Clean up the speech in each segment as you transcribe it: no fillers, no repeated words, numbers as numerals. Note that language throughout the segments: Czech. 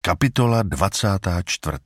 Kapitola 24.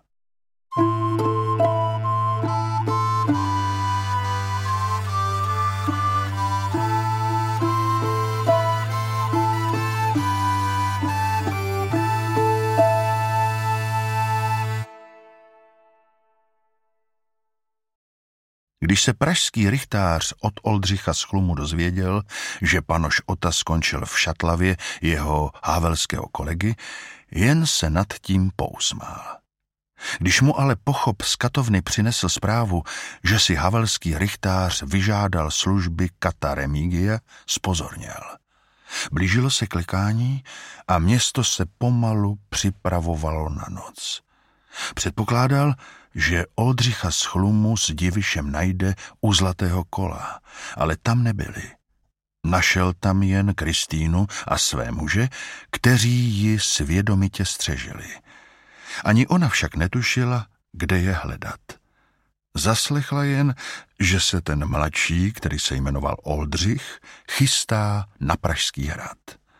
Když se pražský rychtář od Oldřicha z Chlumu dozvěděl, že panoš Ota skončil v Šatlavě jeho havelského kolegy, jen se nad tím pousmál. Když mu ale pochop z katovny přinesl zprávu, že si havelský rychtář vyžádal služby kata Remigia, zpozorněl. Blížilo se klikání a město se pomalu připravovalo na noc. Předpokládal, že Oldřicha z Chlumu s Divišem najde u Zlatého kola, ale tam nebyli. Našel tam jen Kristýnu a své muže, kteří ji svědomitě střežili. Ani ona však netušila, kde je hledat. Zaslechla jen, že se ten mladší, který se jmenoval Oldřich, chystá na Pražský hrad.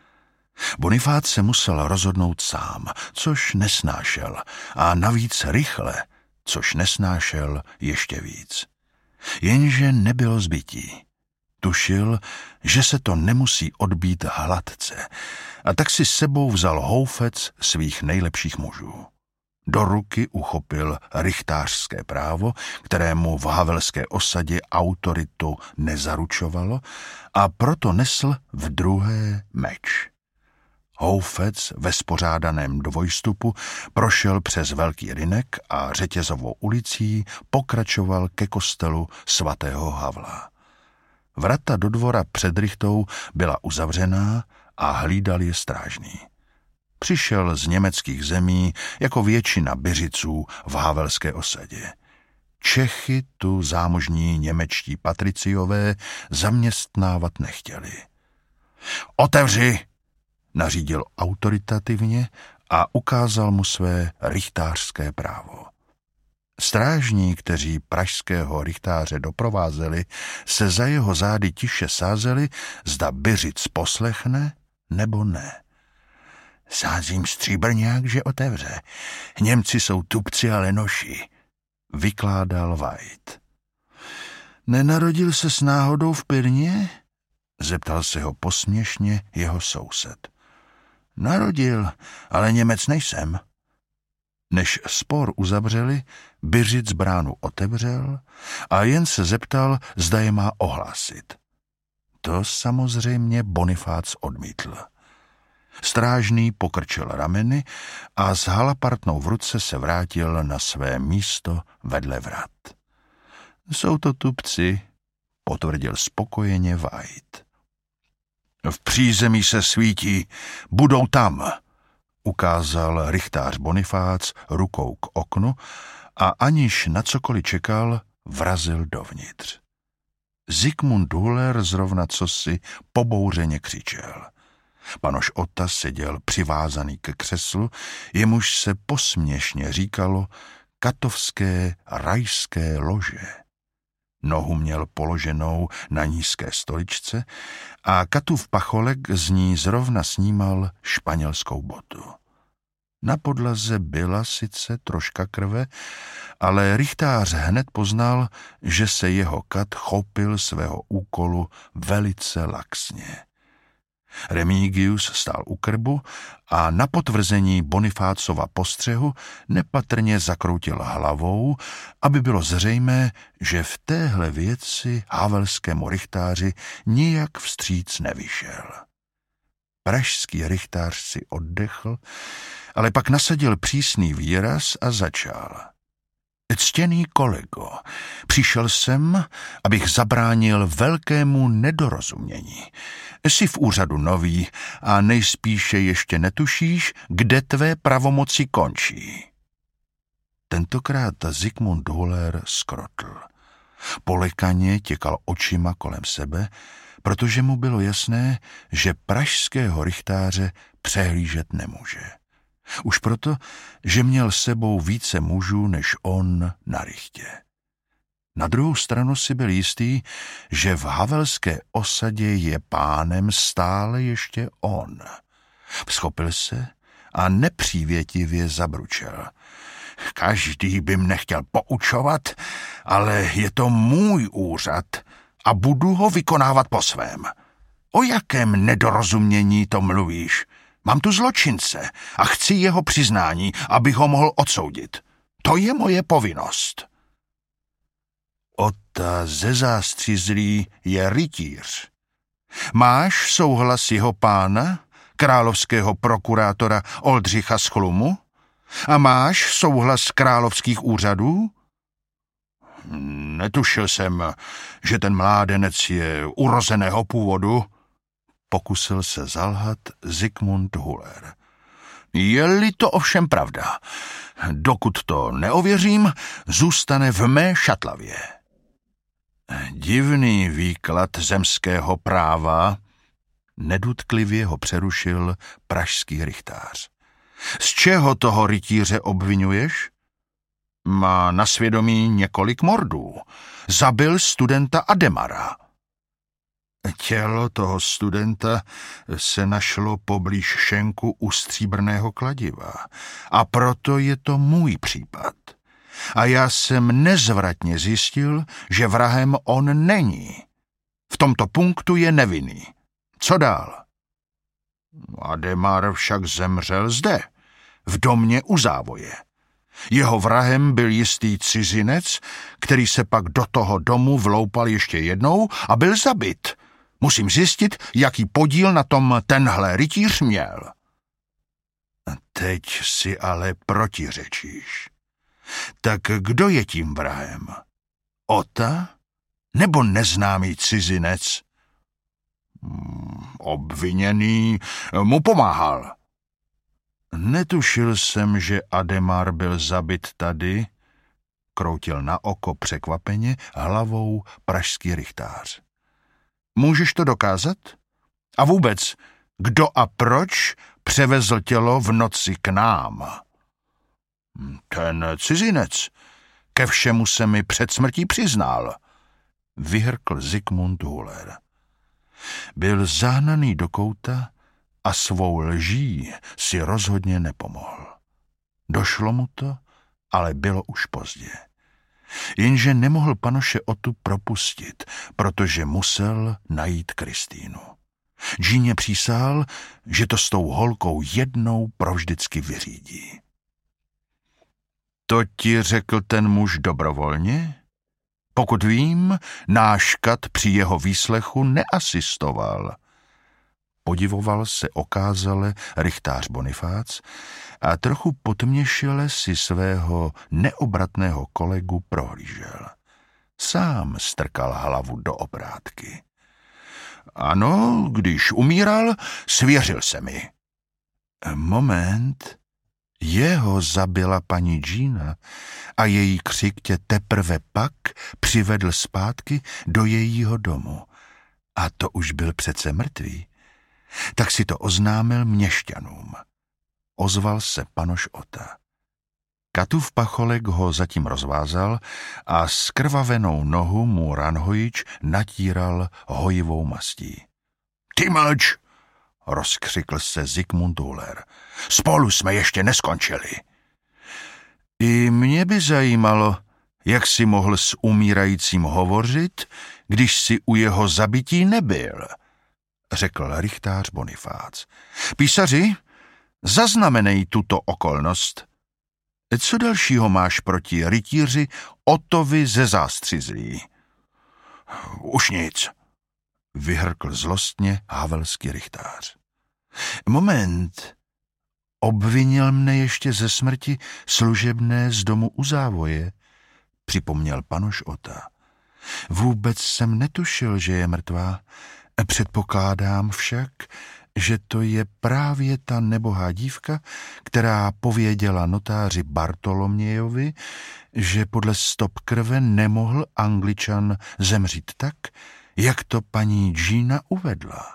Bonifác se musel rozhodnout sám, což nesnášel, a navíc rychle, což nesnášel ještě víc. Jenže nebylo zbytí. Tušil, že se to nemusí odbít hladce, a tak si s sebou vzal houfec svých nejlepších mužů. Do ruky uchopil rychtářské právo, kterému v havelské osadě autoritu nezaručovalo, a proto nesl v druhé meč. Houfec ve spořádaném dvojstupu prošel přes Velký Rynek a Řetězovou ulicí pokračoval ke kostelu svatého Havla. Vrata do dvora před rychtou byla uzavřená a hlídal je strážný. Přišel z německých zemí jako většina Byřiců v havelské osadě. Čechy tu zámožní němečtí patriciové zaměstnávat nechtěli. Otevři! Nařídil autoritativně a ukázal mu své rychtářské právo. Strážní, kteří pražského rychtáře doprovázeli, se za jeho zády tiše sázeli, zda Byřic poslechne nebo ne. Sázím stříbrňák, že otevře. Němci jsou tupci a lenoši, vykládal Vajt. Nenarodil se s náhodou v Pirně? Zeptal se ho posměšně jeho soused. Narodil, ale Němec nejsem. Než spor uzavřeli, Byřic bránu otevřel a jen se zeptal, zda je má ohlásit. To samozřejmě Bonifác odmítl. Strážný pokrčil rameny a s halapartnou v ruce se vrátil na své místo vedle vrat. Jsou to tupci, potvrdil spokojeně Vajt. V přízemí se svítí, budou tam, ukázal rychtář Bonifác rukou k oknu a aniž na cokoliv čekal, vrazil dovnitř. Zikmund Huller zrovna cosi pobouřeně křičel. Panoš Ota seděl přivázaný ke křeslu, jemuž se posměšně říkalo katovské rajské lože. Nohu měl položenou na nízké stoličce a Katův pacholek z ní zrovna snímal španělskou botu. Na podlaze byla sice troška krve, ale rychtář hned poznal, že se jeho kat chopil svého úkolu velice laxně. Remigius stál u krbu a na potvrzení Bonifácova postřehu nepatrně zakroutil hlavou, aby bylo zřejmé, že v téhle věci havelskému rychtáři nijak vstříc nevyšel. Pražský rychtář si oddechl, ale pak nasadil přísný výraz a začal. Ctěný kolego, přišel jsem, abych zabránil velkému nedorozumění. Jsi v úřadu nový a nejspíše ještě netušíš, kde tvé pravomoci končí. Tentokrát Zikmund Huller skrotl. Polekaně těkal očima kolem sebe, protože mu bylo jasné, že pražského rychtáře přehlížet nemůže. Už proto, že měl sebou více mužů než on na rychtě. Na druhou stranu si byl jistý, že v havelské osadě je pánem stále ještě on. Vzchopil se a nepřívětivě zabručel. Každý by mne chtěl poučovat, ale je to můj úřad a budu ho vykonávat po svém. O jakém nedorozumění to mluvíš? Mám tu zločince a chci jeho přiznání, abych ho mohl odsoudit. To je moje povinnost. Ota ze Zástřizlí je rytíř. Máš souhlas jeho pána, královského prokurátora Oldřicha z Chlumu? A máš souhlas královských úřadů? Netušil jsem, že ten mládenec je urozeného původu, pokusil se zalhat Zikmund Huller. Je-li to ovšem pravda, dokud to neověřím, zůstane v mé šatlavě. Divný výklad zemského práva, nedutklivě ho přerušil pražský rychtář. Z čeho toho rytíře obvinuješ? Má na svědomí několik mordů. Zabil studenta Ademara. Tělo toho studenta se našlo poblíž šenku u stříbrného kladiva. A proto je to můj případ. A já jsem nezvratně zjistil, že vrahem on není. V tomto punktu je nevinný. Co dál? Ademar však zemřel zde, v domě u závoje. Jeho vrahem byl jistý cizinec, který se pak do toho domu vloupal ještě jednou a byl zabit. Musím zjistit, jaký podíl na tom tenhle rytíř měl. Teď si ale protiřečíš. Tak kdo je tím vrahem? Ota nebo neznámý cizinec? Obviněný mu pomáhal. Netušil jsem, že Ademar byl zabit tady, kroutil na oko překvapeně hlavou pražský rychtář. Můžeš to dokázat? A vůbec, kdo a proč převezl tělo v noci k nám? Ten cizinec. Ke všemu se mi před smrtí přiznal, vyhrkl Zikmund Huller. Byl zahnaný do kouta a svou lží si rozhodně nepomohl. Došlo mu to, ale bylo už pozdě. Jenže nemohl panoše Otu propustit, protože musel najít Kristýnu. Džíně přísahal, že to s tou holkou jednou provždycky vyřídí. To ti řekl ten muž dobrovolně? Pokud vím, náš kat při jeho výslechu neasistoval. Podivoval se okázale rychtář Bonifác a trochu potměšile si svého neobratného kolegu prohlížel. Sám strkal hlavu do obrátky. Ano, když umíral, svěřil se mi. Moment, jeho zabila paní Gina a její křik tě teprve pak přivedl zpátky do jejího domu. A to už byl přece mrtvý. Tak si to oznámil měšťanům. Ozval se panoš Ota. Katův pacholek ho zatím rozvázal a skrvavenou nohu mu Ranhojič natíral hojivou mastí. Ty mlč, rozkřikl se Zikmund Huller. Spolu jsme ještě neskončili. I mě by zajímalo, jak si mohl s umírajícím hovořit, když si u jeho zabití nebyl, řekl rychtář Bonifác. Písaři, zaznamenej tuto okolnost. Co dalšího máš proti rytíři Otovi ze Zástřizlí? Už nic, vyhrkl zlostně havelský rychtář. Moment, obvinil mne ještě ze smrti služebné z domu u závoje, připomněl panoš Ota. Vůbec jsem netušil, že je mrtvá. Předpokládám však, že to je právě ta nebohá dívka, která pověděla notáři Bartolomějovi, že podle stop krve nemohl Angličan zemřít tak, jak to paní Gina uvedla.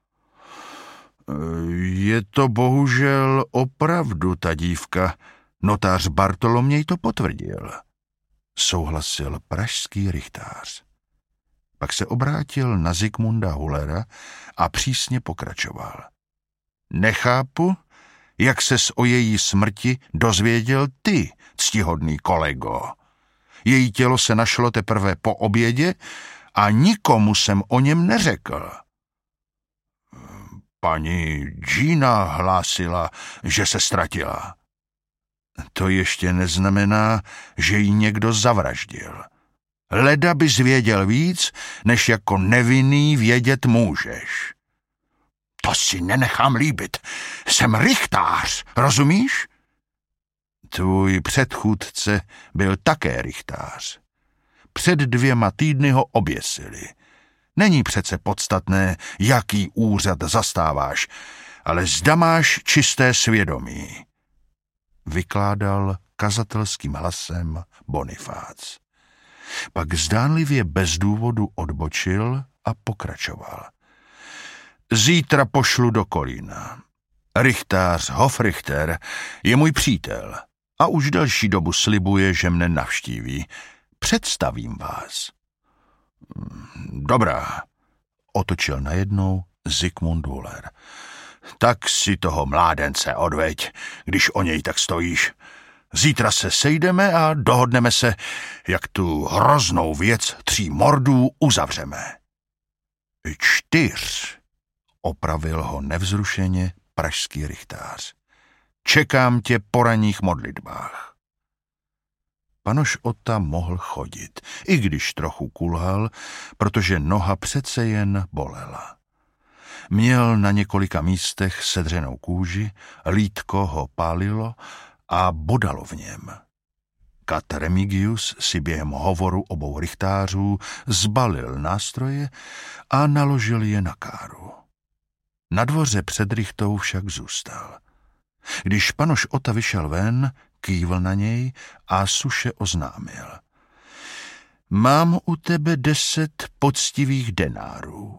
Je to bohužel opravdu ta dívka. Notář Bartoloměj to potvrdil, souhlasil pražský rychtář. Pak se obrátil na Zikmunda Hullera a přísně pokračoval. Nechápu, jak ses o její smrti dozvěděl ty, ctihodný kolego. Její tělo se našlo teprve po obědě a nikomu jsem o něm neřekl. Paní Gina hlásila, že se ztratila. To ještě neznamená, že ji někdo zavraždil. Leda bys věděl víc, než jako nevinný vědět můžeš. To si nenechám líbit. Jsem rychtář, rozumíš? Tvůj předchůdce byl také rychtář. Před 2 týdny ho oběsili. Není přece podstatné, jaký úřad zastáváš, ale zda máš čisté svědomí. Vykládal kazatelským hlasem Bonifác. Pak zdánlivě bez důvodu odbočil a pokračoval. Zítra pošlu do Kolína. Rychtář Hofrichter je můj přítel a už delší dobu slibuje, že mne navštíví. Představím vás. Dobrá, otočil najednou Zikmund Huller. Tak si toho mládence odveď, když o něj tak stojíš. Zítra se sejdeme a dohodneme se, jak tu hroznou věc 3 mordů uzavřeme. 4, opravil ho nevzrušeně pražský rychtář. Čekám tě po ranních modlitbách. Panoš Ota mohl chodit, i když trochu kulhal, protože noha přece jen bolela. Měl na několika místech sedřenou kůži, lítko ho pálilo a bodalo v něm. Kat Remigius si během hovoru obou rychtářů zbalil nástroje a naložil je na káru. Na dvoře před rychtou však zůstal. Když panoš Ota vyšel ven, kývl na něj a suše oznámil. Mám u tebe 10 poctivých denárů.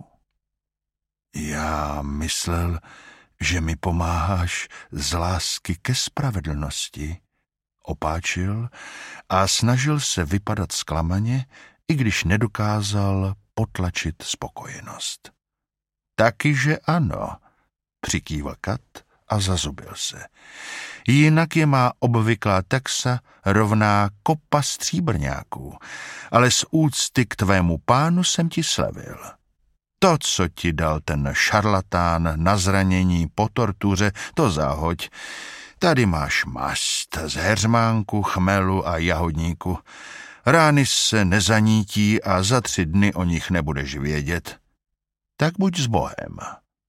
Já myslel, že mi pomáháš z lásky ke spravedlnosti, opáčil a snažil se vypadat zklamaně, i když nedokázal potlačit spokojenost. Takyže ano, přikývl Kat a zazubil se. Jinak je má obvyklá taxa rovná kopa stříbrňáků, ale z úcty k tvému pánu jsem ti slevil. To, co ti dal ten šarlatán na zranění po tortuře, to zahoď. Tady máš mast z heřmánku, chmelu a jahodníku. Rány se nezanítí a za 3 dny o nich nebudeš vědět. Tak buď s Bohem.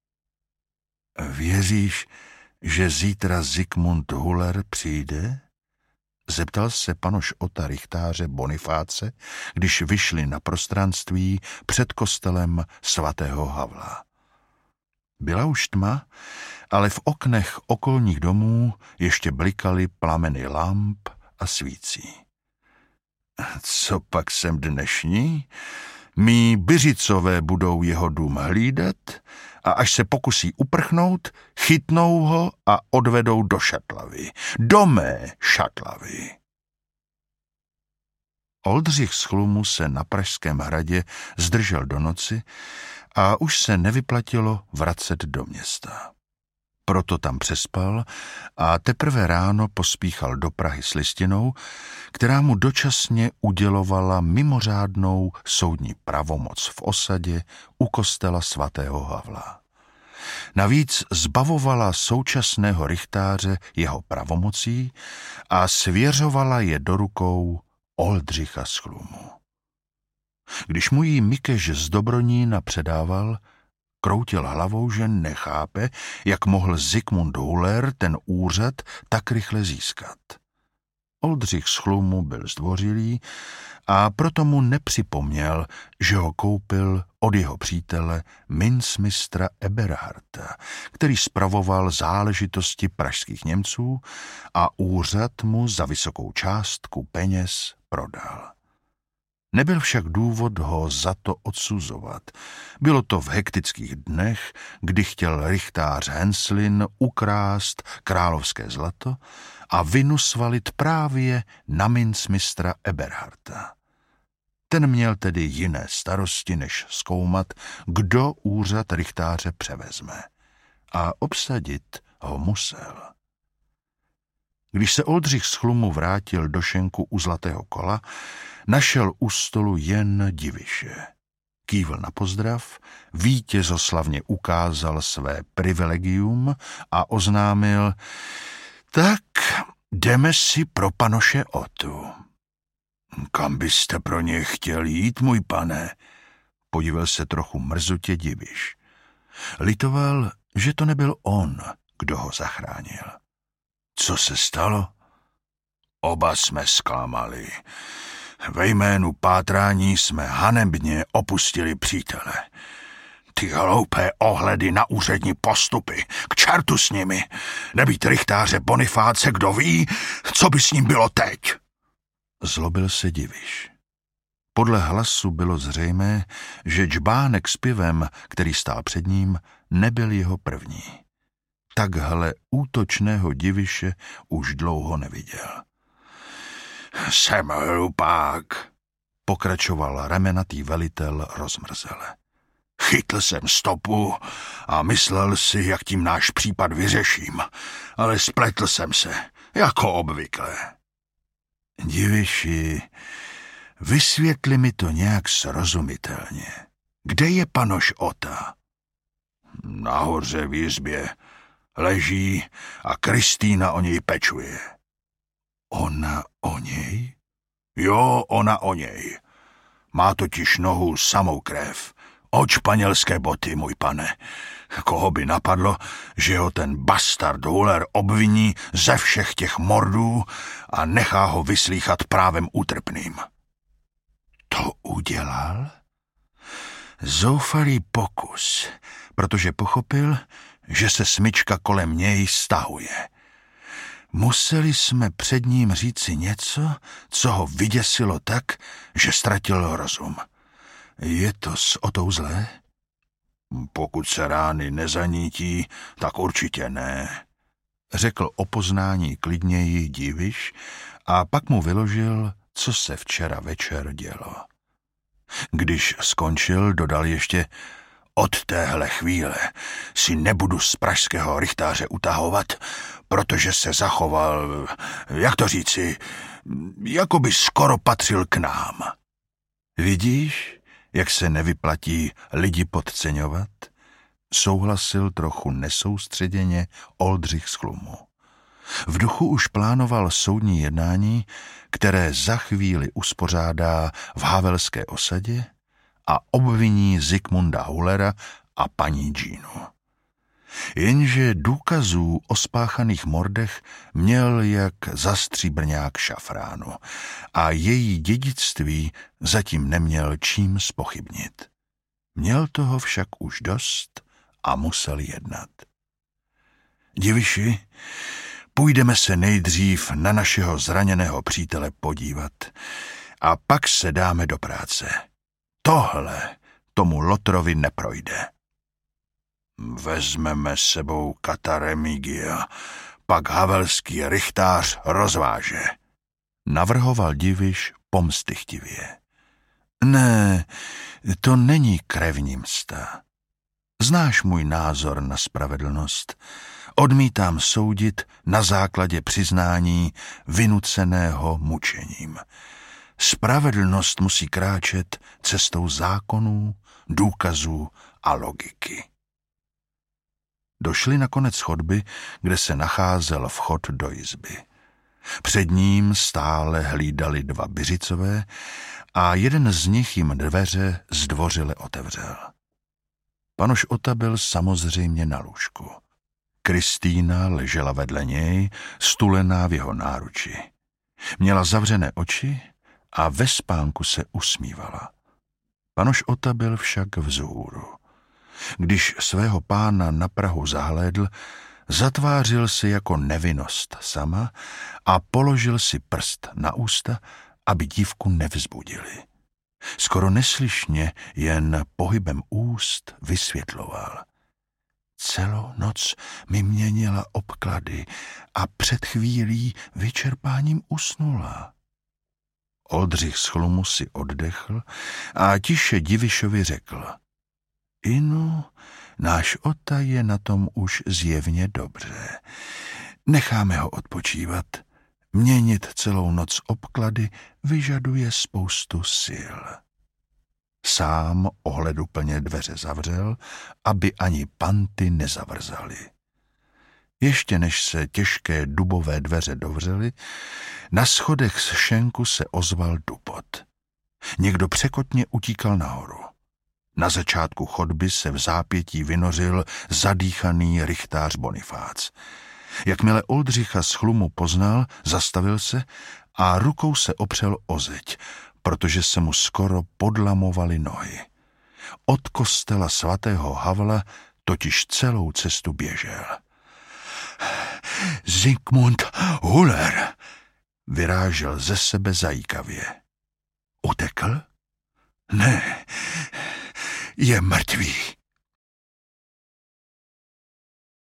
Věříš, že zítra Zikmund Huller přijde? Zeptal se panoš Ota rychtáře Bonifáce, když vyšli na prostranství před kostelem svatého Havla. Byla už tma, ale v oknech okolních domů ještě blikaly plameny lamp a svící. Co pak jsem dnešní? Mí Byřicové budou jeho dům hlídat a až se pokusí uprchnout, chytnou ho a odvedou do Šatlavy. Do mé Šatlavy. Oldřich z Chlumu se na Pražském hradě zdržel do noci a už se nevyplatilo vracet do města. Proto tam přespal a teprve ráno pospíchal do Prahy s listinou, která mu dočasně udělovala mimořádnou soudní pravomoc v osadě u kostela svatého Havla. Navíc zbavovala současného rychtáře jeho pravomocí a svěřovala je do rukou Oldřicha z Chlumu. Když mu ji Mikeš z Dobronína předával, kroutil hlavou, že nechápe, jak mohl Zikmund Huller ten úřad tak rychle získat. Oldřich z Chlumu byl zdvořilý a proto mu nepřipomněl, že ho koupil od jeho přítele mincmistra Eberharta, který spravoval záležitosti pražských Němců a úřad mu za vysokou částku peněz prodal. Nebyl však důvod ho za to odsuzovat. Bylo to v hektických dnech, kdy chtěl rychtář Henslin ukrást královské zlato a vinu svalit právě na mincmistra Eberharta. Ten měl tedy jiné starosti, než zkoumat, kdo úřad rychtáře převezme. A obsadit ho musel. Když se Oldřich z Chlumu vrátil do šenku u Zlatého kola, našel u stolu jen Diviše. Kývl na pozdrav, vítězoslavně ukázal své privilegium a oznámil: tak jdeme si pro panoše Otu. Kam byste pro ně chtěl jít, můj pane? Podíval se trochu mrzutě Diviš. Litoval, že to nebyl on, kdo ho zachránil. Co se stalo? Oba jsme zklamali. Ve jménu pátrání jsme hanebně opustili přítele. Ty hloupé ohledy na úřední postupy, k čertu s nimi. Nebýt rychtáře Bonifáce, kdo ví, co by s ním bylo teď. Zlobil se Diviš. Podle hlasu bylo zřejmé, že džbánek s pivem, který stál před ním, nebyl jeho první. Takhle útočného Diviše už dlouho neviděl. Jsem hlupák, pokračoval ramenatý velitel rozmrzele. Chytl jsem stopu a myslel si, jak tím náš případ vyřeším, ale spletl jsem se, jako obvykle. Diviši, vysvětli mi to nějak srozumitelně. Kde je panoš Ota? Nahoře v jizbě. Leží a Kristýna o něj pečuje. Ona o něj? Jo, ona o něj. Má totiž nohu samou krev. Od španělské boty, můj pane. Koho by napadlo, že ho ten bastard Huller obviní ze všech těch mordů a nechá ho vyslýchat právem útrpným. To udělal? Zoufalý pokus, protože pochopil, že se smyčka kolem něj stahuje. Museli jsme před ním říci něco, co ho vyděsilo tak, že ztratil rozum. Je to s Otou zlé? Pokud se rány nezanítí, tak určitě ne, řekl o poznání klidněji Diviš a pak mu vyložil, co se včera večer dělo. Když skončil, dodal ještě: od téhle chvíle si nebudu z pražského rychtáře utahovat, protože se zachoval, jak to říci, jako by skoro patřil k nám. Vidíš, jak se nevyplatí lidi podceňovat? Souhlasil trochu nesoustředěně Oldřich z Chlumu. V duchu už plánoval soudní jednání, které za chvíli uspořádá v havelské osadě a obviní Zikmunda Hullera a paní Ginu. Jenže důkazů o spáchaných mordech měl jak zastříbrňák šafránu a její dědictví zatím neměl čím zpochybnit. Měl toho však už dost a musel jednat. Diviši, půjdeme se nejdřív na našeho zraněného přítele podívat a pak se dáme do práce. Tohle tomu Lotrovi neprojde. Vezmeme s sebou Kata Remigia, pak havelský rychtář rozváže. Navrhoval Diviš pomstychtivě. Ne, to není krevní msta. Znáš můj názor na spravedlnost. Odmítám soudit na základě přiznání vynuceného mučením. Spravedlnost musí kráčet cestou zákonů, důkazů a logiky. Došli na konec chodby, kde se nacházel vchod do izby. Před ním stále hlídali dva Byřicové a jeden z nich jim dveře zdvořile otevřel. Panoš Ota byl samozřejmě na lůžku. Kristýna ležela vedle něj, stulená v jeho náruči. Měla zavřené oči a ve spánku se usmívala. Panoš Ota byl však vzhůru. Když svého pána na prahu zahlédl, zatvářil se jako nevinnost sama a položil si prst na ústa, aby dívku nevzbudili. Skoro neslyšně, jen pohybem úst vysvětloval. Celou noc mi měnila obklady a před chvílí vyčerpáním usnula. Oldřich z Chlumu si oddechl a tiše Divišovi řekl: Inu, náš Ota je na tom už zjevně dobře. Necháme ho odpočívat. Měnit celou noc obklady vyžaduje spoustu sil. Sám ohleduplně dveře zavřel, aby ani panty nezavrzaly. Ještě než se těžké dubové dveře dovřely, na schodech z šenku se ozval dupot. Někdo překotně utíkal nahoru. Na začátku chodby se v zápětí vynořil zadýchaný rychtář Bonifác. Jakmile Oldřicha z chlumu poznal, zastavil se a rukou se opřel o zeď, protože se mu skoro podlamovaly nohy. Od kostela svatého Havla totiž celou cestu běžel. Zikmund Huller, vyrážel ze sebe zajíkavě. Utekl? Ne, je mrtvý.